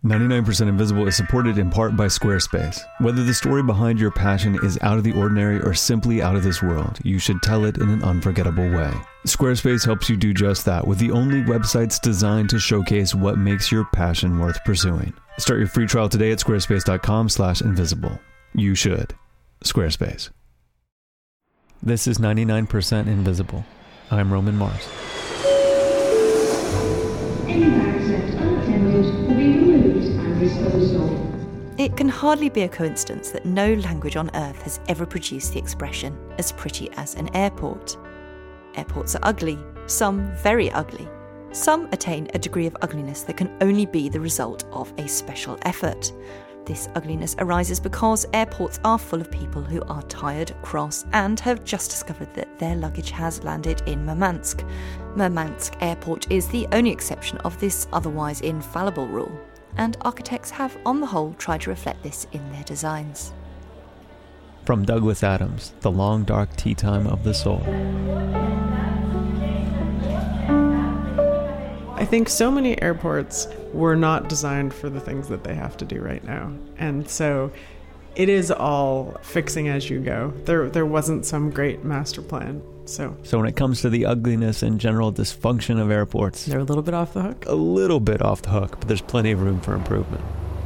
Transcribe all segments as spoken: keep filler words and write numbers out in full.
ninety-nine percent Invisible is supported in part by Squarespace. Whether the story behind your passion is out of the ordinary or simply out of this world, you should tell it in an unforgettable way. Squarespace helps you do just that with the only websites designed to showcase what makes your passion worth pursuing. Start your free trial today at squarespace.com slash invisible. You should. Squarespace. This is ninety-nine percent Invisible. I'm Roman Mars. It can hardly be a coincidence that no language on Earth has ever produced the expression as pretty as an airport. Airports are ugly, some very ugly. Some attain a degree of ugliness that can only be the result of a special effort. This ugliness arises because airports are full of people who are tired, cross, and have just discovered that their luggage has landed in Murmansk. Murmansk Airport is the only exception of this otherwise infallible rule, and architects have, on the whole, tried to reflect this in their designs. From Douglas Adams, The Long Dark Tea Time of the Soul. I think so many airports were not designed for the things that they have to do right now. And so it is all fixing as you go. There there wasn't some great master plan. So So when it comes to the ugliness and general dysfunction of airports, they're a little bit off the hook. A little bit off the hook, but there's plenty of room for improvement.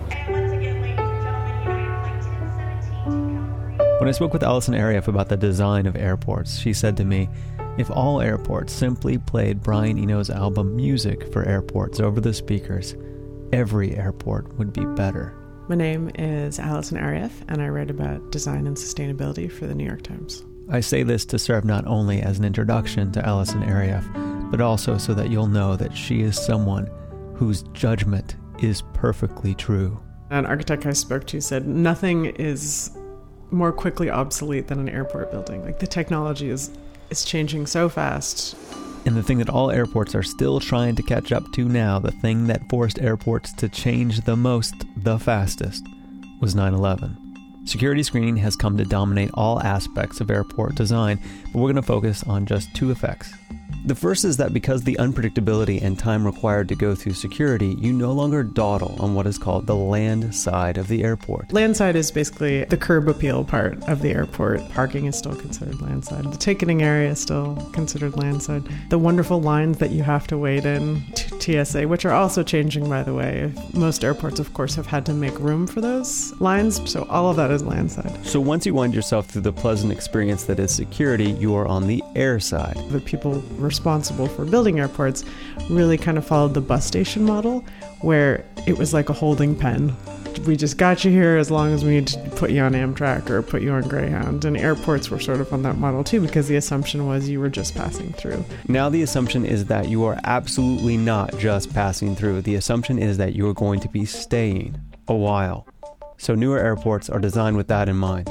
When I spoke with Alison Arieff about the design of airports, she said to me, if all airports simply played Brian Eno's album Music for Airports over the speakers, every airport would be better. My name is Alison Arieff, and I write about design and sustainability for the New York Times. I say this to serve not only as an introduction to Alison Arieff, but also so that you'll know that she is someone whose judgment is perfectly true. An architect I spoke to said nothing is more quickly obsolete than an airport building. Like, the technology is is changing so fast. And the thing that all airports are still trying to catch up to now, the thing that forced airports to change the most, the fastest, was nine eleven. Security screening has come to dominate all aspects of airport design, but we're going to focus on just two effects. The first is that because the unpredictability and time required to go through security, you no longer dawdle on what is called the land side of the airport. Land side is basically the curb appeal part of the airport. Parking is still considered land side. The ticketing area is still considered land side. The wonderful lines that you have to wait in to T S A, which are also changing, by the way. Most airports, of course, have had to make room for those lines, so all of that is land side. So once you wind yourself through the pleasant experience that is security, you are on the air side. The people responsible for building airports really kind of followed the bus station model, where it was like a holding pen. We just got you here as long as we need to put you on Amtrak or put you on Greyhound. And airports were sort of on that model too, because the assumption was you were just passing through. Now the assumption is that you are absolutely not just passing through. The assumption is that you are going to be staying a while. So newer airports are designed with that in mind.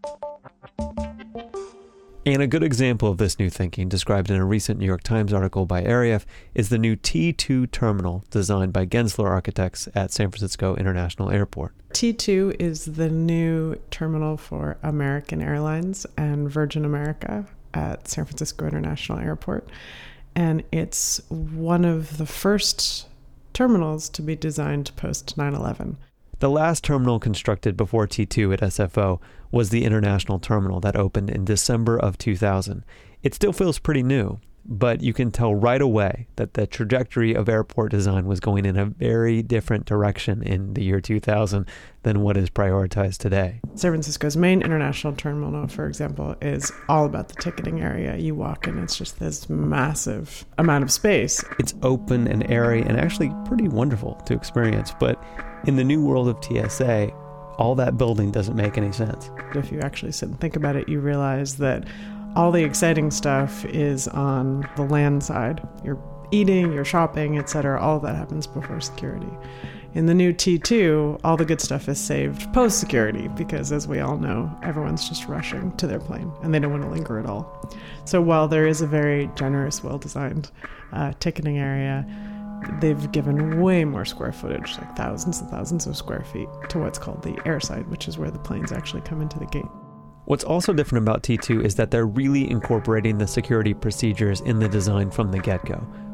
And a good example of this new thinking, described in a recent New York Times article by Arieff, is the new T two terminal designed by Gensler Architects at San Francisco International Airport. T two is the new terminal for American Airlines and Virgin America at San Francisco International Airport. And it's one of the first terminals to be designed post nine eleven. The last terminal constructed before T two at S F O was the International Terminal that opened in December of two thousand. It still feels pretty new, but you can tell right away that the trajectory of airport design was going in a very different direction in the year two thousand than what is prioritized today. San Francisco's main international terminal, for example, is all about the ticketing area. You walk in, it's just this massive amount of space. It's open and airy and actually pretty wonderful to experience, but in the new world of T S A, all that building doesn't make any sense. If you actually sit and think about it, you realize that all the exciting stuff is on the land side. You're eating, you're shopping, et cetera. All of that happens before security. In the new T two, all the good stuff is saved post-security because, as we all know, everyone's just rushing to their plane and they don't want to linger at all. So while there is a very generous, well-designed uh, ticketing area, they've given way more square footage, like thousands and thousands of square feet, to what's called the airside, which is where the planes actually come into the gate. What's also different about T two is that they're really incorporating the security procedures in the design from the get-go.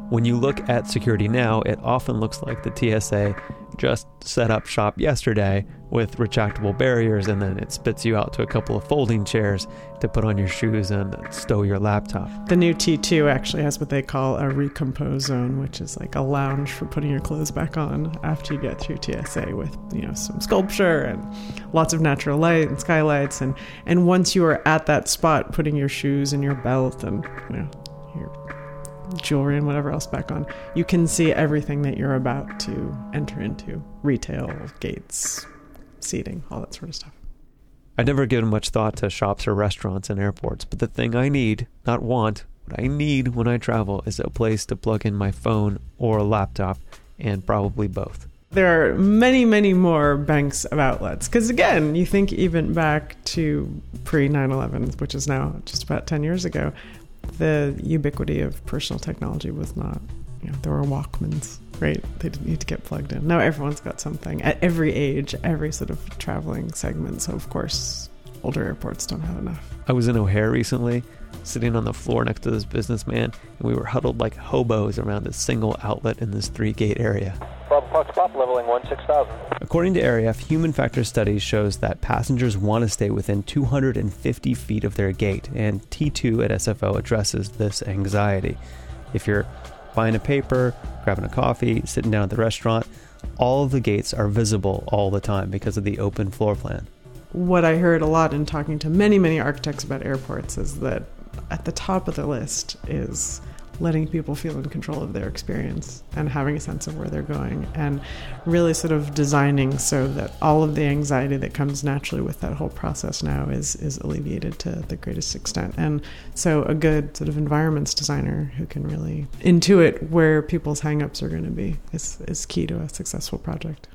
When you look at security now, it often looks like the T S A just set up shop yesterday with retractable barriers, and then it spits you out to a couple of folding chairs to put on your shoes and stow your laptop. The new T two actually has what they call a recompose zone, which is like a lounge for putting your clothes back on after you get through T S A, with, you know, some sculpture and lots of natural light and skylights. And, and once you are at that spot, putting your shoes and your belt and, you know, your jewelry and whatever else back on, you can see everything that you're about to enter into. Retail, gates, seating, all that sort of stuff. I'd never given much thought to shops or restaurants and airports, but the thing I need, not want, what I need when I travel is a place to plug in my phone or a laptop, and probably both. There are many, many more banks of outlets. Because again, you think even back to pre nine eleven, which is now just about ten years ago, the ubiquity of personal technology was not, you know, there were Walkmans, right? They didn't need to get plugged in. Now everyone's got something at every age, every sort of traveling segment. So of course, older airports don't have enough. I was in O'Hare recently, sitting on the floor next to this businessman, and we were huddled like hobos around a single outlet in this three-gate area. Bravo Fox Pop, leveling one six thousand. According to A R E F, human factor studies shows that passengers want to stay within two hundred fifty feet of their gate, and T two at S F O addresses this anxiety. If you're buying a paper, grabbing a coffee, sitting down at the restaurant, all of the gates are visible all the time because of the open floor plan. What I heard a lot in talking to many, many architects about airports is that at the top of the list is letting people feel in control of their experience and having a sense of where they're going, and really sort of designing so that all of the anxiety that comes naturally with that whole process now is is alleviated to the greatest extent. And so a good sort of environments designer who can really intuit where people's hangups are going to be is, is key to a successful project.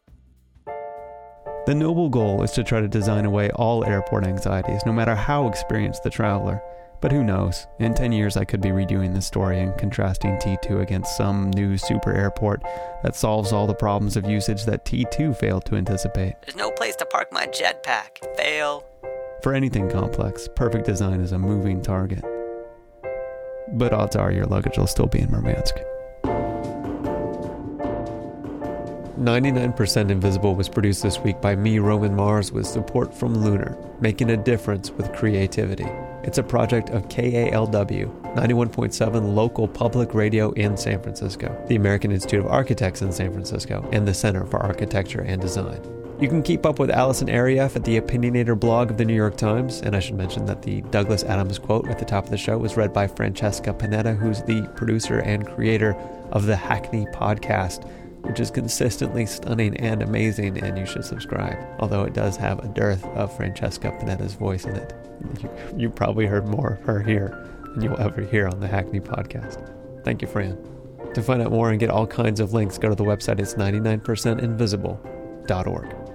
The noble goal is to try to design away all airport anxieties, no matter how experienced the traveler. But who knows? In ten years, I could be redoing this story and contrasting T two against some new super airport that solves all the problems of usage that T two failed to anticipate. There's no place to park my jetpack. Fail. For anything complex, perfect design is a moving target. But odds are your luggage will still be in Murmansk. ninety-nine percent Invisible was produced this week by me, Roman Mars, with support from Lunar, making a difference with creativity. It's a project of K A L W, ninety-one point seven local public radio in San Francisco, the American Institute of Architects in San Francisco, and the Center for Architecture and Design. You can keep up with Allison Arieff at the Opinionator blog of the New York Times, and I should mention that the Douglas Adams quote at the top of the show was read by Francesca Panetta, who's the producer and creator of the Hackney podcast, which is consistently stunning and amazing, and you should subscribe, although it does have a dearth of Francesca Panetta's voice in it. You, you probably heard more of her here than you'll ever hear on the Hackney podcast. Thank you, Fran. To find out more and get all kinds of links, go to the website. It's ninety-nine percent invisible dot org.